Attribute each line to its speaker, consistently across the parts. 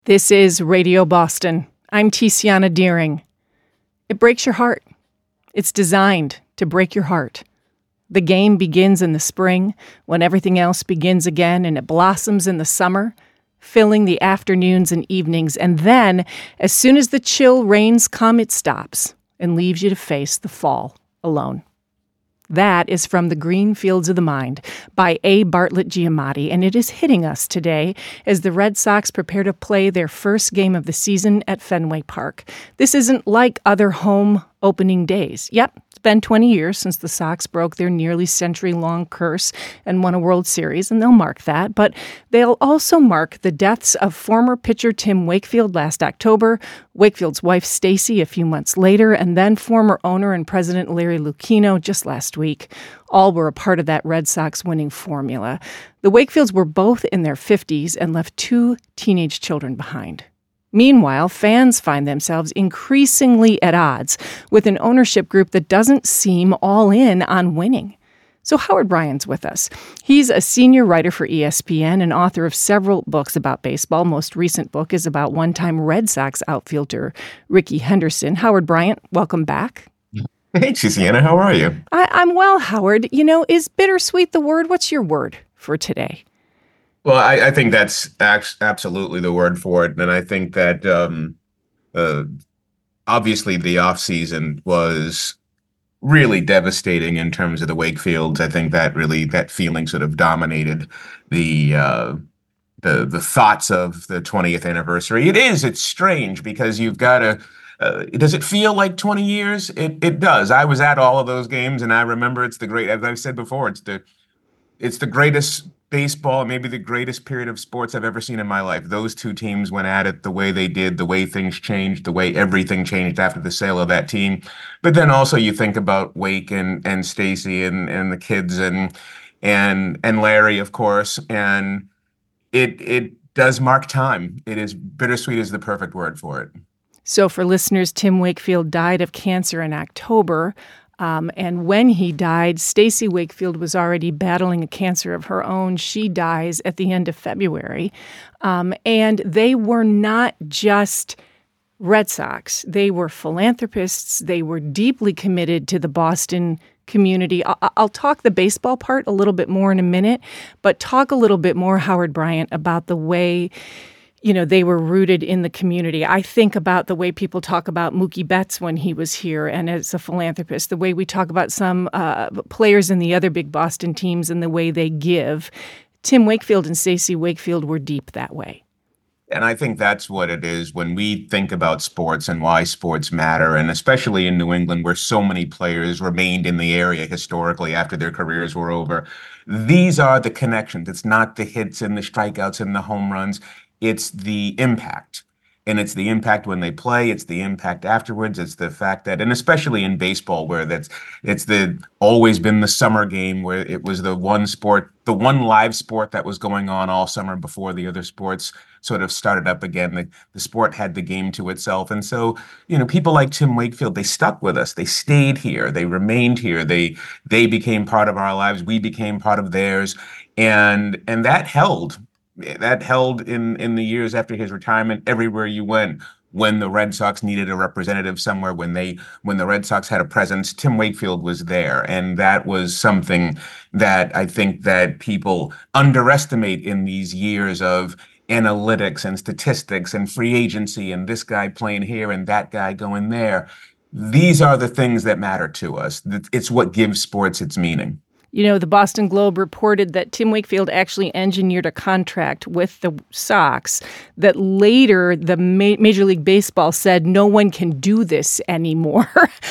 Speaker 1: This is Radio Boston. I'm Tiziana Deering. It breaks your heart. It's designed to break your heart. The game begins in the spring, when everything else begins again, and it blossoms in the summer, filling the afternoons and evenings. And then, as soon as the chill rains come, it stops and leaves you to face the fall alone. That is from The Green Fields of the Mind by A. Bartlett Giamatti, and it is hitting us today as the Red Sox prepare to play their first game of the season at Fenway Park. This isn't like other home opening days. Yep, it's been 20 years since the Sox broke their nearly century-long curse and won a World Series, and they'll mark that. But they'll also mark the deaths of former pitcher Tim Wakefield last October, Wakefield's wife Stacy a few months later, and then former owner and president Larry Lucchino just last week. All were a part of that Red Sox winning formula. The Wakefields were both in their 50s and left 2 teenage children behind. Meanwhile, fans find themselves increasingly at odds with an ownership group that doesn't seem all in on winning. So Howard Bryant's with us. He's a senior writer for ESPN and author of several books about baseball. Most recent book is about one-time Red Sox outfielder Rickey Henderson. Howard Bryant, welcome back.
Speaker 2: Hey, Tiziana, how are you?
Speaker 1: I'm well, Howard. You know, is bittersweet the word? What's your word for today?
Speaker 2: Well, I think that's absolutely the word for it. And I think that obviously the offseason was really devastating in terms of the Wakefields. I think that feeling sort of dominated the thoughts of the 20th anniversary. It's strange because you've got to, does it feel like 20 years? It does. I was at all of those games and I remember as I've said before, it's the greatest baseball, maybe the greatest period of sports I've ever seen in my life. Those 2 teams went at it the way they did, the way things changed, the way everything changed after the sale of that team. But then also you think about Wake and Stacy and the kids and Larry, of course, and it does mark time. It is bittersweet is the perfect word for it.
Speaker 1: So for listeners, Tim Wakefield died of cancer in October. And when he died, Stacy Wakefield was already battling a cancer of her own. She dies at the end of February. And they were not just Red Sox. They were philanthropists. They were deeply committed to the Boston community. I'll talk the baseball part a little bit more in a minute, but talk a little bit more, Howard Bryant, about the way they were rooted in the community. I think about the way people talk about Mookie Betts when he was here and as a philanthropist, the way we talk about some players in the other big Boston teams and the way they give. Tim Wakefield and Stacy Wakefield were deep that way.
Speaker 2: And I think that's what it is when we think about sports and why sports matter, and especially in New England where so many players remained in the area historically after their careers were over. These are the connections. It's not the hits and the strikeouts and the home runs. It's the impact. And it's the impact when they play. It's the impact afterwards. It's the fact that, and especially in baseball, where it's always been the summer game where it was the one live sport that was going on all summer before the other sports sort of started up again. The sport had the game to itself. And so, people like Tim Wakefield, they stuck with us. They stayed here. They remained here. They became part of our lives. We became part of theirs. And that held. That held in the years after his retirement everywhere you went. When the Red Sox needed a representative somewhere, when the Red Sox had a presence, Tim Wakefield was there. And that was something that I think that people underestimate in these years of analytics and statistics and free agency and this guy playing here and that guy going there. These are the things that matter to us. It's what gives sports its meaning.
Speaker 1: The Boston Globe reported that Tim Wakefield actually engineered a contract with the Sox that later the Major League Baseball said no one can do this anymore,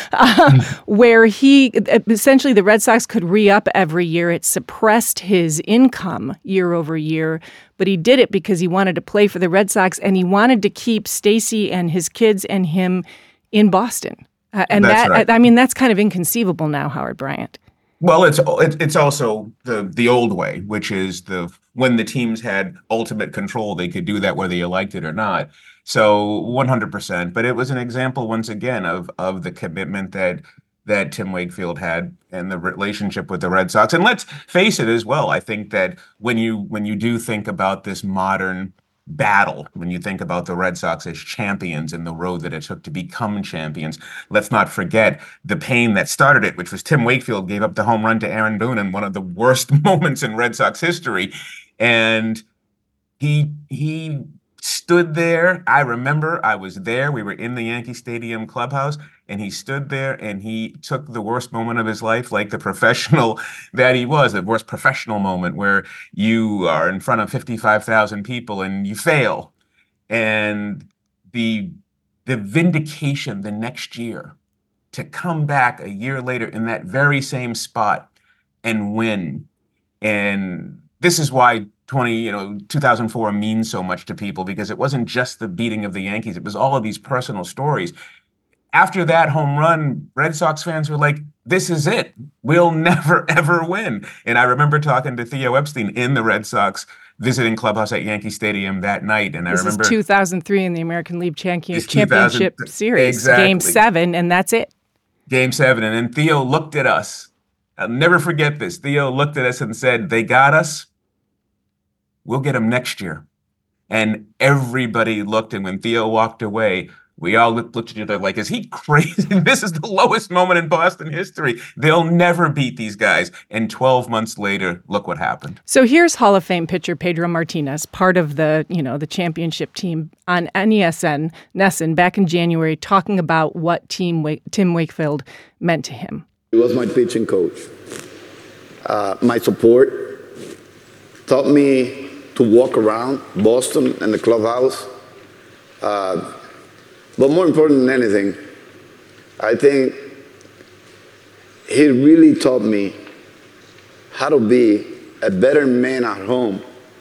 Speaker 1: where he essentially the Red Sox could re-up every year. It suppressed his income year over year, but he did it because he wanted to play for the Red Sox and he wanted to keep Stacy and his kids and him in Boston. And
Speaker 2: that's right.
Speaker 1: That's kind of inconceivable now, Howard Bryant.
Speaker 2: Well, it's also the old way, which is when the teams had ultimate control, they could do that whether you liked it or not. So 100%. But it was an example once again of the commitment that Tim Wakefield had and the relationship with the Red Sox. And let's face it as well. I think that when you do think about this modern battle when you think about the Red Sox as champions and the road that it took to become champions. Let's not forget the pain that started it, which was Tim Wakefield gave up the home run to Aaron Boone in one of the worst moments in Red Sox history. And he stood there. I remember I was there. We were in the Yankee Stadium clubhouse, and he stood there and he took the worst moment of his life, like the professional that he was, the worst professional moment where you are in front of 55,000 people and you fail. And the vindication the next year to come back a year later in that very same spot and win. And this is why 2004 means so much to people, because it wasn't just the beating of the Yankees. It was all of these personal stories. After that home run, Red Sox fans were like, this is it. We'll never, ever win. And I remember talking to Theo Epstein in the Red Sox visiting clubhouse at Yankee Stadium that night. And
Speaker 1: this
Speaker 2: I remember
Speaker 1: is 2003 in the American League Championship Series,
Speaker 2: exactly.
Speaker 1: Game 7, and that's it.
Speaker 2: Game 7. And then Theo looked at us. I'll never forget this. Theo looked at us and said, they got us. We'll get them next year. And everybody looked. And when Theo walked away, we all looked at each other like, is he crazy? This is the lowest moment in Boston history. They'll never beat these guys. And 12 months later, look what happened.
Speaker 1: So here's Hall of Fame pitcher Pedro Martinez, part of the championship team on NESN back in January, talking about what Tim Wakefield meant to him.
Speaker 3: He was my pitching coach. My support taught me to walk around Boston and the clubhouse. But more important than anything, I think he really taught me how to be a better man at home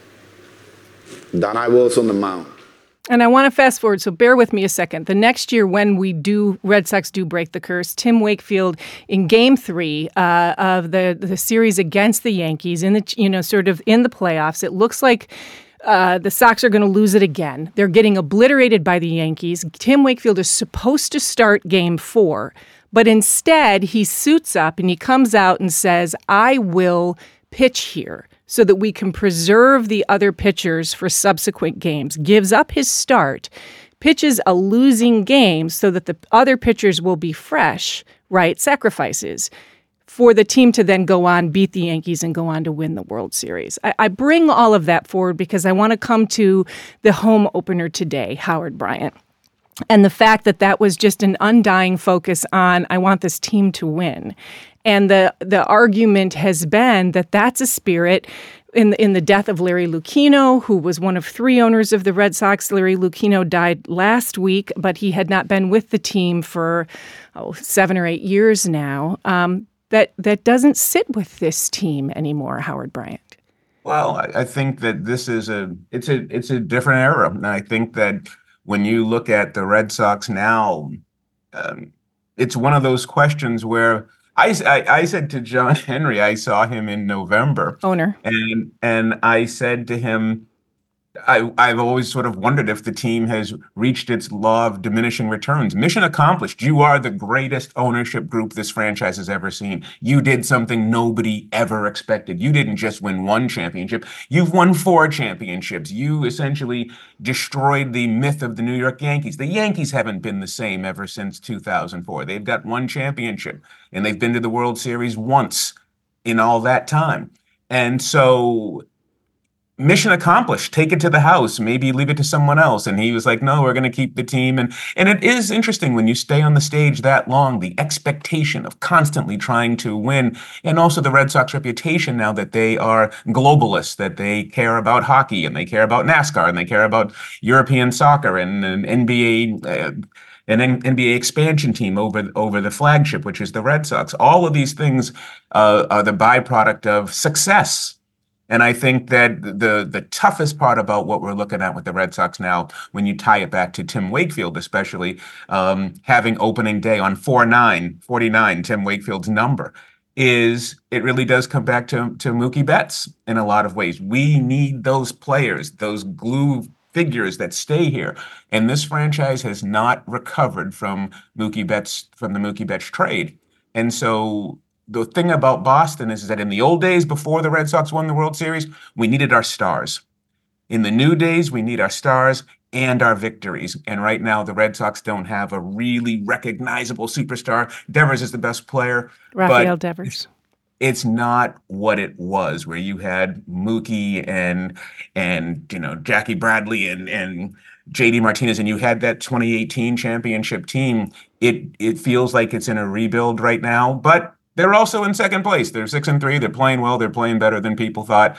Speaker 3: than I was on the mound.
Speaker 1: And I want to fast forward, so bear with me a second. The next year when Red Sox do break the curse, Tim Wakefield in Game 3 of the series against the Yankees, in the sort of in the playoffs, it looks like the Sox are going to lose it again. They're getting obliterated by the Yankees. Tim Wakefield is supposed to start Game 4, but instead he suits up and he comes out and says, I will pitch here so that we can preserve the other pitchers for subsequent games, gives up his start, pitches a losing game so that the other pitchers will be fresh, right? Sacrifices for the team to then go on, beat the Yankees, and go on to win the World Series. I bring all of that forward because I want to come to the home opener today, Howard Bryant, and the fact that that was just an undying focus on, I want this team to win. And the argument has been that that's a spirit in the death of Larry Lucchino, who was one of 3 owners of the Red Sox. Larry Lucchino died last week, but he had not been with the team for 7 or 8 years now. That doesn't sit with this team anymore, Howard Bryant.
Speaker 2: Well, I think that this is it's a different era. And I think that when you look at the Red Sox now, it's one of those questions where I said to John Henry, I saw him in November.
Speaker 1: Owner.
Speaker 2: And I said to him, I've always sort of wondered if the team has reached its law of diminishing returns. Mission accomplished. You are the greatest ownership group this franchise has ever seen. You did something nobody ever expected. You didn't just win 1 championship. You've won 4 championships. You essentially destroyed the myth of the New York Yankees. The Yankees haven't been the same ever since 2004. They've got 1 championship, and they've been to the World Series once in all that time. And so mission accomplished. Take it to the house. Maybe leave it to someone else. And he was like, no, we're going to keep the team. And it is interesting when you stay on the stage that long, the expectation of constantly trying to win. And also the Red Sox reputation now that they are globalists, that they care about hockey and they care about NASCAR and they care about European soccer and NBA. An NBA expansion team over the flagship, which is the Red Sox. All of these things are the byproduct of success. And I think that the toughest part about what we're looking at with the Red Sox now, when you tie it back to Tim Wakefield, especially having opening day on 49, Tim Wakefield's number, is it really does come back to Mookie Betts in a lot of ways. We need those players, those glue figures that stay here. And this franchise has not recovered from the Mookie Betts trade. And so the thing about Boston is that in the old days before the Red Sox won the World Series, we needed our stars. In the new days, we need our stars and our victories. And right now, the Red Sox don't have a really recognizable superstar. Devers is the best player.
Speaker 1: Rafael Devers.
Speaker 2: It's not what it was, where you had Mookie and Jackie Bradley and JD Martinez, and you had that 2018 championship team. It feels like it's in a rebuild right now, but they're also in second place. They're 6-3. They're playing well. They're playing better than people thought.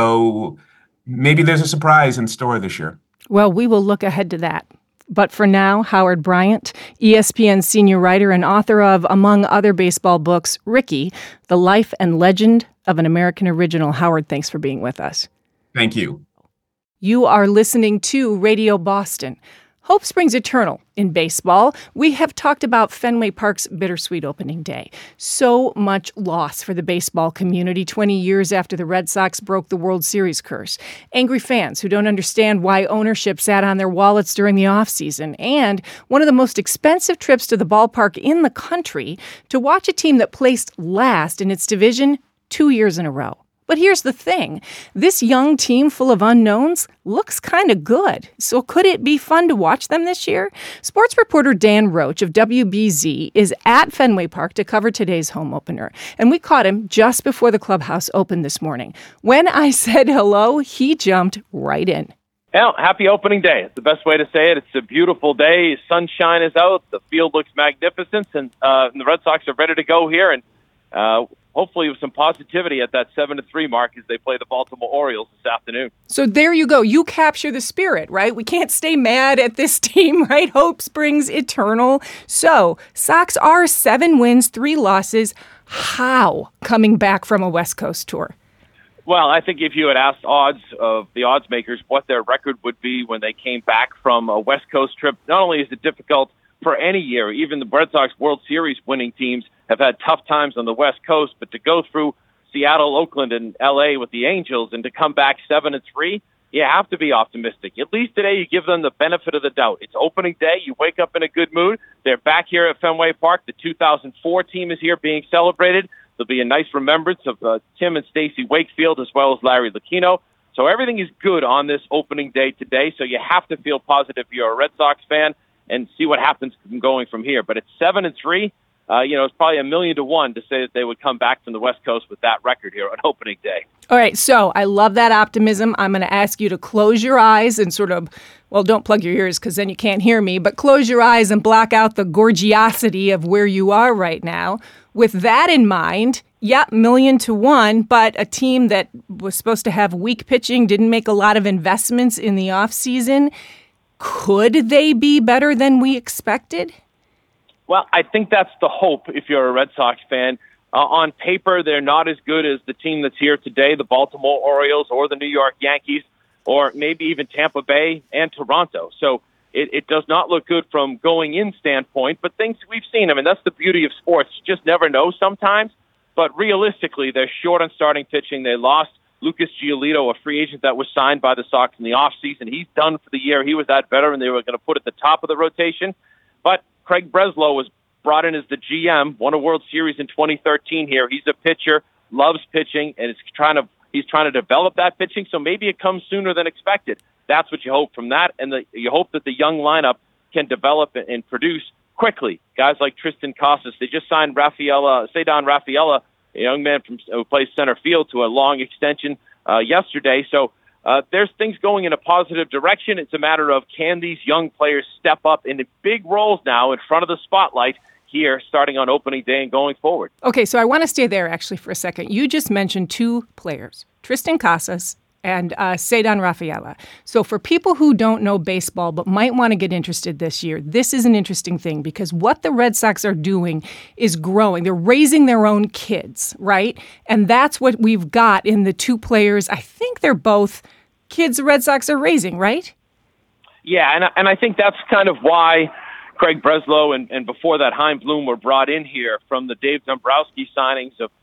Speaker 2: So maybe there's a surprise in store this year.
Speaker 1: Well, we will look ahead to that. But for now, Howard Bryant, ESPN senior writer and author of, among other baseball books, Rickey, The Life and Legend of an American Original. Howard, thanks for being with us.
Speaker 2: Thank you.
Speaker 1: You are listening to Radio Boston. Hope springs eternal in baseball. We have talked about Fenway Park's bittersweet opening day. So much loss for the baseball community 20 years after the Red Sox broke the World Series curse. Angry fans who don't understand why ownership sat on their wallets during the offseason. And one of the most expensive trips to the ballpark in the country to watch a team that placed last in its division 2 years in a row. But here's the thing. This young team full of unknowns looks kind of good. So could it be fun to watch them this year? Sports reporter Dan Roach of WBZ is at Fenway Park to cover today's home opener. And we caught him just before the clubhouse opened this morning. When I said hello, he jumped right in.
Speaker 4: Well, happy opening day. It's the best way to say it. It's a beautiful day. Sunshine is out. The field looks magnificent. And the Red Sox are ready to go here. And hopefully with some positivity at that 7-3 mark as they play the Baltimore Orioles this afternoon.
Speaker 1: So there you go. You capture the spirit, right? We can't stay mad at this team, right? Hope springs eternal. So Sox are 7 wins, 3 losses. How coming back from a West Coast tour?
Speaker 4: Well, I think if you had asked odds of the odds makers what their record would be when they came back from a West Coast trip, not only is it difficult for any year, even the Red Sox World Series winning teams have had tough times on the West Coast, but to go through Seattle, Oakland, and L.A. with the Angels and to come back 7-3, you have to be optimistic. At least today you give them the benefit of the doubt. It's opening day. You wake up in a good mood. They're back here at Fenway Park. The 2004 team is here being celebrated. There'll be a nice remembrance of Tim and Stacy Wakefield as well as Larry Lucchino. So everything is good on this opening day today, so you have to feel positive if you're a Red Sox fan and see what happens going from here. But it's 7-3. It's probably 1,000,000 to 1 to say that they would come back from the West Coast with that record here on opening day.
Speaker 1: All right, so I love that optimism. I'm going to ask you to close your eyes and sort of, well, don't plug your ears because then you can't hear me, but close your eyes and block out the gorgeosity of where you are right now. With that in mind, 1,000,000 to 1, but a team that was supposed to have weak pitching, didn't make a lot of investments in the offseason. Could they be better than we expected?
Speaker 4: Well, I think that's the hope if you're a Red Sox fan. On paper, they're not as good as the team that's here today, the Baltimore Orioles or the New York Yankees, or maybe even Tampa Bay and Toronto. So it does not look good from going in standpoint, but things we've seen, I mean, that's the beauty of sports. You just never know sometimes, but realistically, they're short on starting pitching. They lost Lucas Giolito, a free agent that was signed by the Sox in the offseason. He's done for the year. He was that veteran they were going to put at the top of the rotation. But Craig Breslow was brought in as the GM, won a World Series in 2013 here. He's a pitcher, loves pitching, and he's trying to develop that pitching, so maybe it comes sooner than expected. That's what you hope from that, and you hope that the young lineup can develop and produce quickly. Guys like Tristan Casas, they just signed Ceddanne Rafaela, a young man who plays center field, to a long extension yesterday. So there's things going in a positive direction. It's a matter of, can these young players step up into big roles now in front of the spotlight here starting on opening day and going forward.
Speaker 1: Okay, so I want to stay there actually for a second. You just mentioned 2 players, Tristan Casas and Ceddanne Rafaela. So for people who don't know baseball but might want to get interested this year, this is an interesting thing because what the Red Sox are doing is growing. They're raising their own kids, right? And that's what we've got in the 2 players. I think they're both kids the Red Sox are raising, right?
Speaker 4: Yeah, and I think that's kind of why Craig Breslow and before that Chaim Bloom were brought in here from the Dave Dombrowski signings of,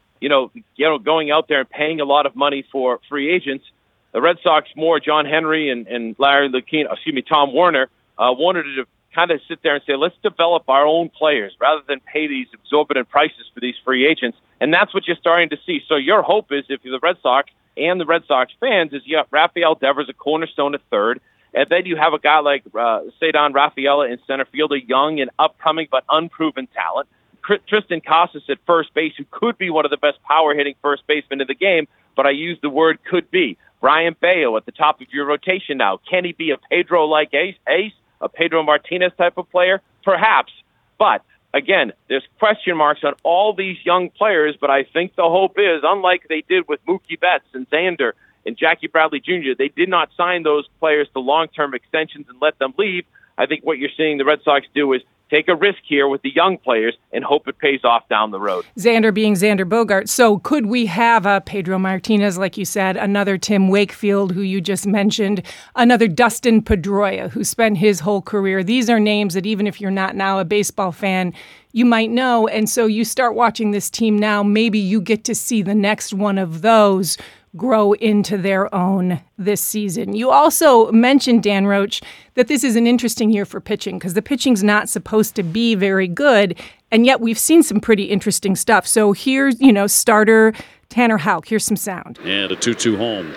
Speaker 4: going out there and paying a lot of money for free agents. The Red Sox, more John Henry and Larry Lucchino, Tom Werner, wanted to kind of sit there and say, let's develop our own players rather than pay these exorbitant prices for these free agents. And that's what you're starting to see. So your hope is, if you're the Red Sox and the Red Sox fans, is you have Rafael Devers, a cornerstone at third, and then you have a guy like Ceddanne Rafaela in center field, a young and upcoming but unproven talent. Tristan Casas at first base, who could be one of the best power-hitting first basemen in the game, but I use the word could be. Brian Bayo at the top of your rotation now. Can he be a Pedro-like ace, a Pedro Martinez type of player? Perhaps. But, again, there's question marks on all these young players, but I think the hope is, unlike they did with Mookie Betts and Xander and Jackie Bradley Jr., they did not sign those players to long-term extensions and let them leave. I think what you're seeing the Red Sox do is take a risk here with the young players and hope it pays off down the road.
Speaker 1: Xander being Xander Bogaerts. So could we have a Pedro Martinez, like you said, another Tim Wakefield, who you just mentioned, another Dustin Pedroia, who spent his whole career? These are names that even if you're not now a baseball fan, you might know. And so you start watching this team now, maybe you get to see the next one of those grow into their own this season. You also mentioned, Dan Roche, that this is an interesting year for pitching because the pitching's not supposed to be very good, and yet we've seen some pretty interesting stuff. So here's, starter Tanner Houck. Here's some sound.
Speaker 5: And a 2-2 home.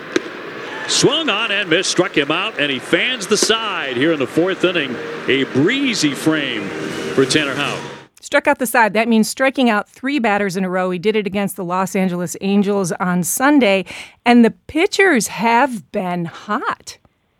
Speaker 5: Swung on and missed, struck him out, and he fans the side here in the fourth inning. A breezy frame for Tanner Houck.
Speaker 1: Struck out the side. That means striking out 3 batters in a row. He did it against the Los Angeles Angels on Sunday. And the pitchers have been hot.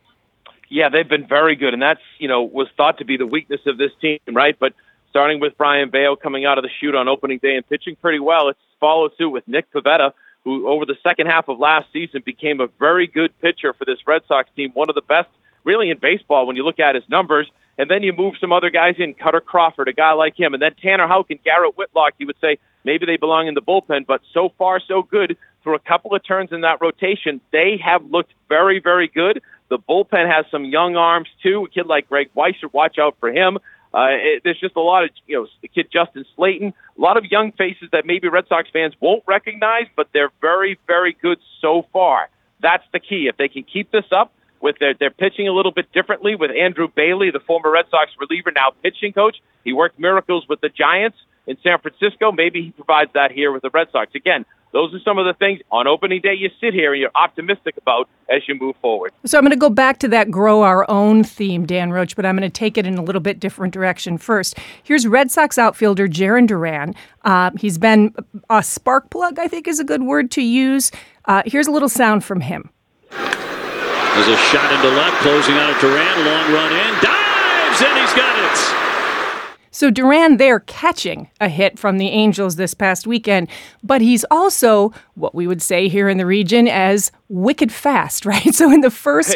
Speaker 4: Yeah, they've been very good. And that's, was thought to be the weakness of this team, right? But starting with Brian Bayo coming out of the chute on opening day and pitching pretty well, it's followed suit with Nick Pivetta, who over the second half of last season became a very good pitcher for this Red Sox team, one of the best really in baseball when you look at his numbers. And then you move some other guys in, Cutter Crawford, a guy like him. And then Tanner Houck and Garrett Whitlock, you would say maybe they belong in the bullpen. But so far, so good. Through a couple of turns in that rotation, they have looked very, very good. The bullpen has some young arms, too. A kid like Greg Weisser, watch out for him. There's just a lot of, the kid Justin Slayton, a lot of young faces that maybe Red Sox fans won't recognize, but they're very, very good so far. That's the key. If they can keep this up, with they're pitching a little bit differently with Andrew Bailey, the former Red Sox reliever, now pitching coach. He worked miracles with the Giants in San Francisco. Maybe he provides that here with the Red Sox. Again, those are some of the things on opening day you sit here and you're optimistic about as you move forward.
Speaker 1: So I'm going to go back to that grow our own theme, Dan Roche, but I'm going to take it in a little bit different direction first. Here's Red Sox outfielder Jarren Duran. He's been a spark plug, I think is a good word to use. Here's a little sound from him.
Speaker 5: There's a shot into left, closing out at Duran, long run in, dives, and he's got it.
Speaker 1: So Duran there catching a hit from the Angels this past weekend, but he's also what we would say here in the region as wicked fast, right? So in the first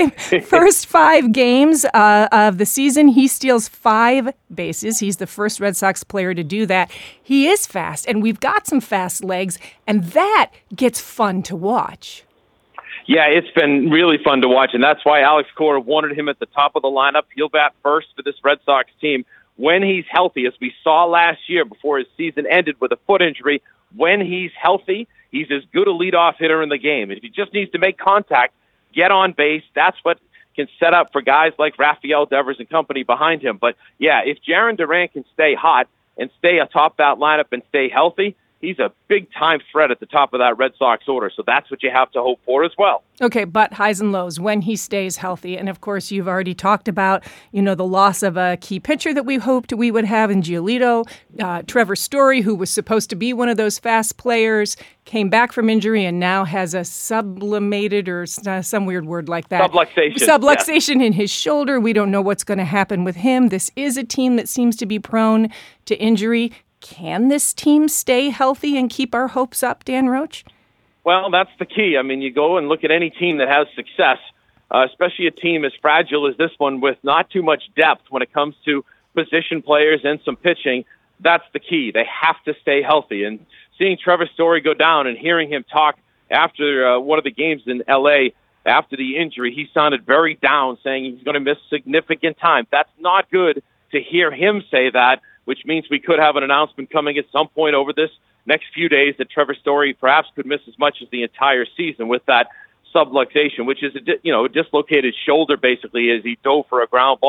Speaker 1: five games of the season, he steals 5 bases. He's the first Red Sox player to do that. He is fast, and we've got some fast legs, and that gets fun to watch.
Speaker 4: Yeah, it's been really fun to watch, and that's why Alex Cora wanted him at the top of the lineup. He'll bat first for this Red Sox team when he's healthy, as we saw last year before his season ended with a foot injury. When he's healthy, he's as good a leadoff hitter in the game. If he just needs to make contact, get on base, that's what can set up for guys like Rafael Devers and company behind him. But, yeah, if Jarren Duran can stay hot and stay atop that lineup and stay healthy, he's a big-time threat at the top of that Red Sox order, so that's what you have to hope for as well.
Speaker 1: Okay, but highs and lows when he stays healthy. And, of course, you've already talked about, the loss of a key pitcher that we hoped we would have in Giolito. Trevor Story, who was supposed to be one of those fast players, came back from injury and now has a sublimated or some weird word like that. Subluxation in his shoulder. We don't know what's going to happen with him. This is a team that seems to be prone to injury. Can this team stay healthy and keep our hopes up, Dan Roche?
Speaker 4: Well, that's the key. I mean, you go and look at any team that has success, especially a team as fragile as this one with not too much depth when it comes to position players and some pitching. That's the key. They have to stay healthy. And seeing Trevor Story go down and hearing him talk after one of the games in L.A., after the injury, he sounded very down, saying he's going to miss significant time. That's not good to hear him say that, which means we could have an announcement coming at some point over this next few days that Trevor Story perhaps could miss as much as the entire season with that subluxation, which is a dislocated shoulder basically as he dove for a ground ball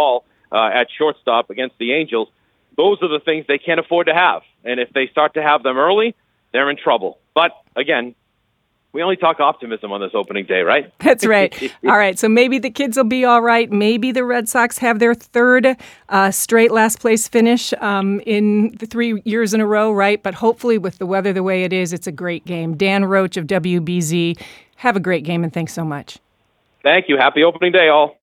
Speaker 4: at shortstop against the Angels. Those are the things they can't afford to have. And if they start to have them early, they're in trouble. But, again, we only talk optimism on this opening day, right?
Speaker 1: That's right. All right, so maybe the kids will be all right. Maybe the Red Sox have their third straight last-place finish in the 3 years in a row, right? But hopefully with the weather the way it is, it's a great game. Dan Roach of WBZ, have a great game, and thanks so much.
Speaker 4: Thank you. Happy opening day, all.